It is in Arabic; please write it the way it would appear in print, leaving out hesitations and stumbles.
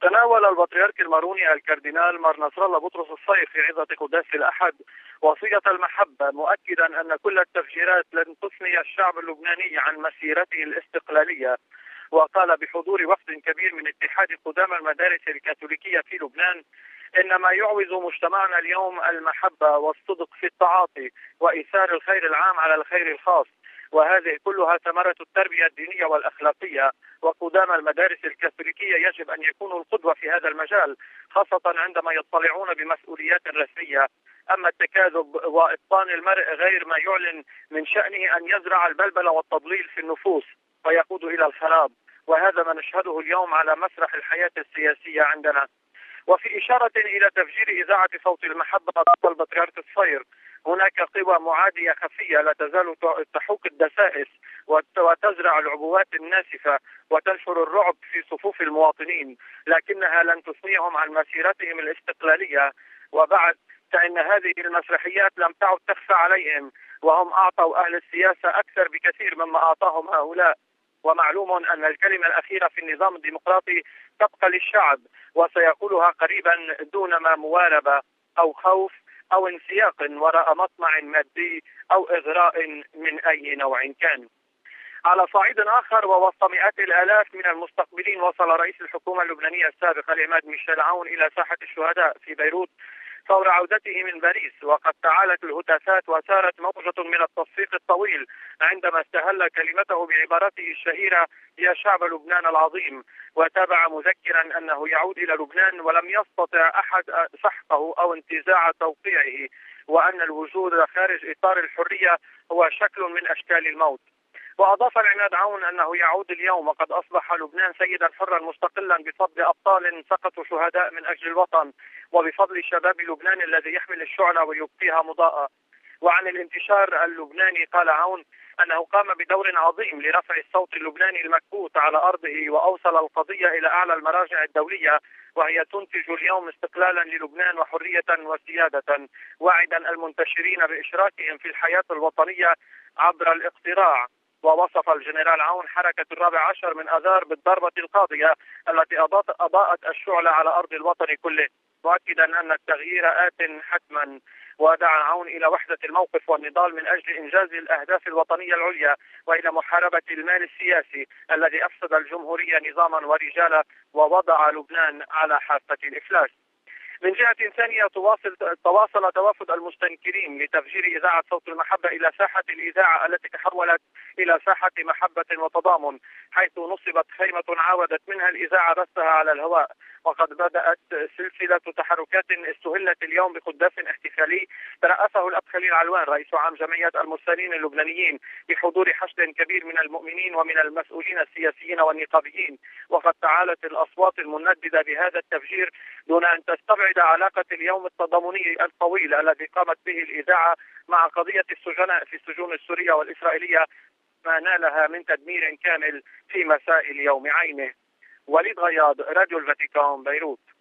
تناول البطريرك الماروني الكاردينال مار نصر الله بطرس الصيغ في عظة قداس الأحد وصية المحبة، مؤكدا أن كل التفجيرات لن تثني الشعب اللبناني عن مسيرته الاستقلالية. وقال بحضور وفد كبير من اتحاد قدامى المدارس الكاثوليكية في لبنان: إن ما يعوز مجتمعنا اليوم المحبة والصدق في التعاطي وإيثار الخير العام على الخير الخاص، وهذه كلها ثمرة التربية الدينية والأخلاقية. وقدامى المدارس الكاثوليكية يجب أن يكونوا القدوة في هذا المجال، خاصة عندما يطلعون بمسؤوليات رسمية. أما التكاذب وإبطان المرء غير ما يعلن من شأنه أن يزرع البلبلة والتضليل في النفوس ويقود إلى الخراب، وهذا ما نشهده اليوم على مسرح الحياة السياسية عندنا. وفي إشارة إلى تفجير إذاعة صوت المحبة ضد البطريرك الصير، هناك قوى معادية خفية لا تزال تحوك الدسائس وتزرع العبوات الناسفة وتنشر الرعب في صفوف المواطنين، لكنها لن تثنيهم عن مسيرتهم الاستقلالية. وبعد فإن هذه المسرحيات لم تعد تخفى عليهم، وهم أعطوا أهل السياسة أكثر بكثير مما أعطاهم هؤلاء. ومعلوم أن الكلمة الأخيرة في النظام الديمقراطي تبقى للشعب، وسيقولها قريبا دون ما مواربة أو خوف أو انسياق وراء مطمع مادي أو إغراء من أي نوع كان. على صعيد آخر، ووسط مئات الآلاف من المستقبلين، وصل رئيس الحكومة اللبنانية السابق العماد ميشيل عون إلى ساحة الشهداء في بيروت فور عودته من باريس. وقد تعالت الهتافات وسارت موجة من التصفيق الطويل عندما استهل كلمته بعبارته الشهيرة: يا شعب لبنان العظيم. وتابع مذكرا أنه يعود إلى لبنان ولم يستطع أحد سحقه أو انتزاع توقيعه، وأن الوجود خارج إطار الحرية هو شكل من أشكال الموت. وأضاف العماد عون أنه يعود اليوم وقد أصبح لبنان سيدا حرا مستقلا بفضل أبطال سقطوا شهداء من أجل الوطن، وبفضل شباب لبنان الذي يحمل الشعلة ويبقيها مضاءة. وعن الانتشار اللبناني قال عون أنه قام بدور عظيم لرفع الصوت اللبناني المكبوت على أرضه، وأوصل القضية إلى أعلى المراجع الدولية، وهي تنتج اليوم استقلالا للبنان وحرية وسيادة، واعدا المنتشرين بإشراكهم في الحياة الوطنية عبر الاقتراع. ووصف الجنرال عون حركة 14 من آذار بالضربة القاضية التي أضاءت الشعلة على أرض الوطن كله، مؤكدا أن التغيير آت حتما. ودعا عون إلى وحدة الموقف والنضال من أجل إنجاز الأهداف الوطنية العليا، وإلى محاربة المال السياسي الذي أفسد الجمهورية نظاما ورجالا ووضع لبنان على حافة الإفلاس. من جهة ثانية، تواصل توافد المستنكرين لتفجير إذاعة صوت المحبة إلى ساحة الإذاعة التي تحولت إلى ساحة محبة وتضامن، حيث نصبت خيمة عاودت منها الإذاعة بثها على الهواء. وقد بدأت سلسلة تحركات استهلت اليوم بقداس احتفالي ترأسه الأب خليل علوان رئيس عام جمعية المرسلين اللبنانيين بحضور حشد كبير من المؤمنين ومن المسؤولين السياسيين والنقابيين. وقد تعالت الأصوات المنددة بهذا التفجير دون أن تستبعد علاقة اليوم التضامني الطويل الذي قامت به الإذاعة مع قضية السجناء في السجون السورية والإسرائيلية، ما نالها من تدمير كامل في مساء اليوم عينه. وليد غياض، راديو الفاتيكان، بيروت.